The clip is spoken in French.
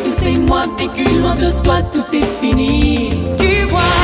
tous ces mois vécus loin de toi, tout est fini. Tu vois,